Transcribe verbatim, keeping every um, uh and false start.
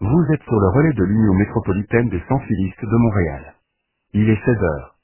Vous êtes sur le relais de l'Union métropolitaine des Sans-Filistes de Montréal. Il est seize heures.